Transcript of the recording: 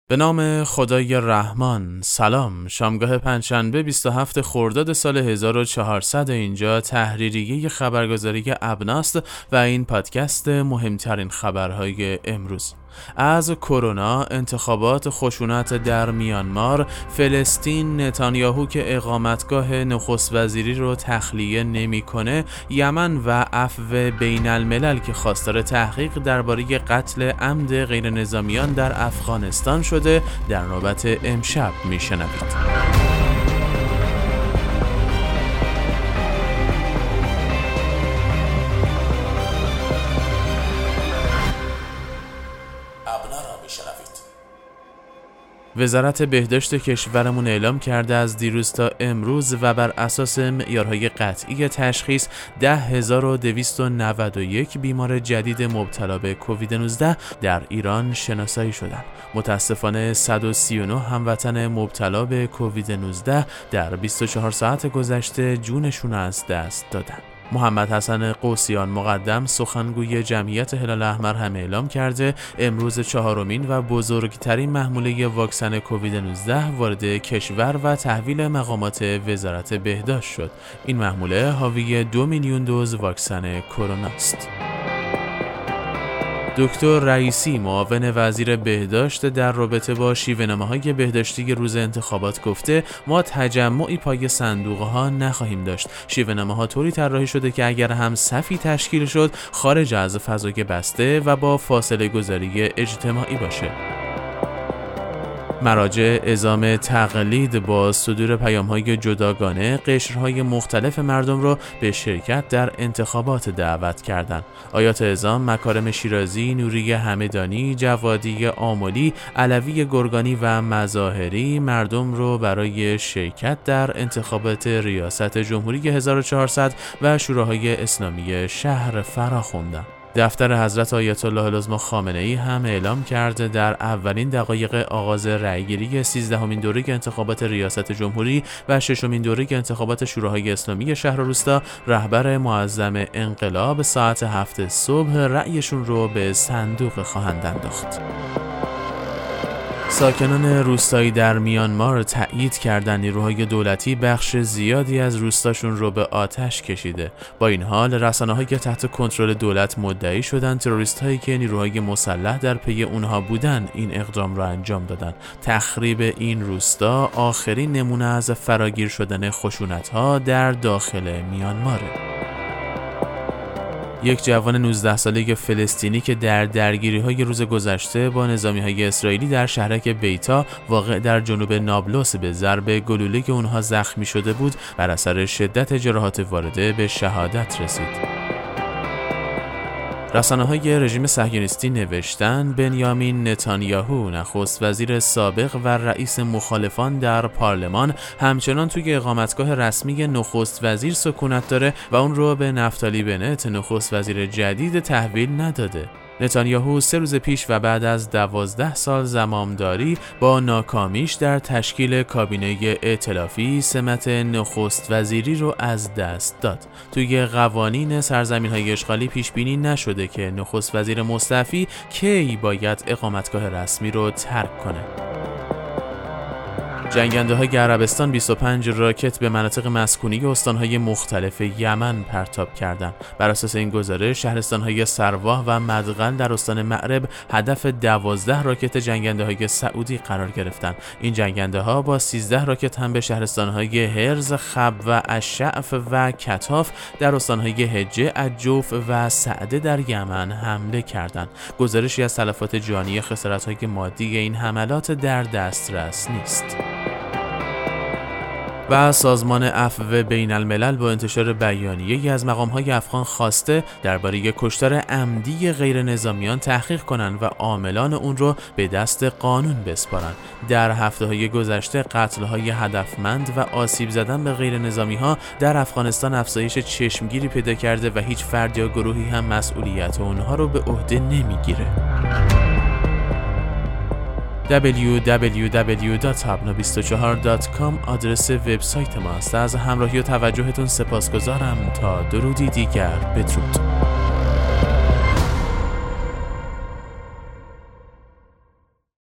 به نام خدای رحمان. سلام. شامگاه پنجشنبه 27 خرداد سال 1400 اینجا تحریریه خبرگزاری ابناست و این پادکست مهمترین خبرهای امروز. از کرونا، انتخابات، خشونت در میانمار، فلسطین، نتانیاهو که اقامتگاه نخست وزیری رو تخلیه نمی‌کنه، یمن و عفو بین الملل که خواستار تحقیق درباره قتل عمد غیر نظامیان در افغانستان شده، در نوبت امشب میشنوید. وزارت بهداشت کشورمون اعلام کرده از دیروز تا امروز و بر اساس معیارهای قطعی تشخیص 10,291 بیمار جدید مبتلا به کووید 19 در ایران شناسایی شدند. متاسفانه 139 هموطن مبتلا به کووید 19 در 24 ساعت گذشته جونشون از دست دادن. محمد حسن قوسیان مقدم سخنگوی جمعیت هلال احمر هم اعلام کرده امروز چهارمین و بزرگترین محموله واکسن کووید 19 وارد کشور و تحویل مقامات وزارت بهداشت شد. این محموله حاوی 2 میلیون دوز واکسن کرونا است. دکتر رئیسی معاون وزیر بهداشت در رابطه با شیوه‌نامه‌های بهداشتی روز انتخابات گفته ما تجمعی پای صندوق‌ها نخواهیم داشت. شیوه‌نامه‌ها طوری طراحی شده که اگر هم صفی تشکیل شد خارج از فضای بسته و با فاصله گذاری اجتماعی باشه. مراجع اعزام تقلید با صدور پیام‌های جداگانه قشرهای مختلف مردم را به شرکت در انتخابات دعوت کردند. آیات اعزام مکارم شیرازی، نوری همدانی، جوادی آملی، علوی گرگانی و مظاهری مردم را برای شرکت در انتخابات ریاست جمهوری 1400 و شوراهای اسلامی شهر فراخواندند. دفتر حضرت آیت الله العظمی خامنه‌ای هم اعلام کرده در اولین دقایق آغاز رأیگیری 13مین دوره انتخابات ریاست جمهوری و 6مین دوره انتخابات شوراهای اسلامی شهر و روستا رهبر معظم انقلاب ساعت 7 صبح رأیشون رو به صندوق خواهند انداخت. ساکنان روستایی در میانمار تأیید کردن نیروهای دولتی بخش زیادی از روستاشون رو به آتش کشیده. با این حال رسانه‌هایی که تحت کنترل دولت مدعی شدن تروریست‌هایی که نیروهای مسلح در پی اونها بودن این اقدام را انجام دادن. تخریب این روستا آخرین نمونه از فراگیر شدن خشونت‌ها در داخل میانماره. یک جوان 19 ساله فلسطینی که در درگیری‌های روز گذشته با نظامی‌های اسرائیلی در شهرک بیتا واقع در جنوب نابلس به ضرب گلوله که اونها زخمی شده بود بر اثر شدت جراحات وارده به شهادت رسید. رسانه‌های رژیم صهیونیستی نوشتن بنیامین نتانیاهو نخست وزیر سابق و رئیس مخالفان در پارلمان همچنان توی اقامتگاه رسمی نخست وزیر سکونت داره و اون رو به نفتالی بنت نخست وزیر جدید تحویل نداده. نتانیاهو 3 روز پیش و بعد از 12 سال زمامداری با ناکامیش در تشکیل کابینه ائتلافی سمت نخست وزیری رو از دست داد. توی قوانین سرزمین‌های اشغالی پیش بینی نشده که نخست وزیر مستعفی کی باید اقامتگاه رسمی رو ترک کنه. جنگنده‌های عربستان 25 راکت به مناطق مسکونی استان‌های مختلف یمن پرتاب کردند. بر اساس این گزارش شهرستان‌های سرواح و مدغن در استان مأرب هدف 12 راکت جنگنده‌های سعودی قرار گرفتند. این جنگنده‌ها با 13 راکت هم به شهرستان‌های هرز، خب و الشعف و کتاف در استان‌های حجه، الجوف و سعده در یمن حمله کردند. گزارشی از تلفات جانی خسارت‌های مادی این حملات در دسترس نیست. و سازمان عفو بین الملل با انتشار بیانیه‌ای از مقام‌های افغان خواسته درباره کشتار عمدی غیر نظامیان تحقیق کنند و عاملان اون رو به دست قانون بسپارند. در هفته‌های گذشته قتل‌های هدفمند و آسیب زدن به غیر نظامی‌ها در افغانستان افزایش چشمگیری پیدا کرده و هیچ فرد یا گروهی هم مسئولیت اونها رو به عهده نمیگیره. www.habna24.com آدرس وبسایت ماست. از همراهی و توجهتون سپاسگزارم. تا درودی دیگر، بدرود.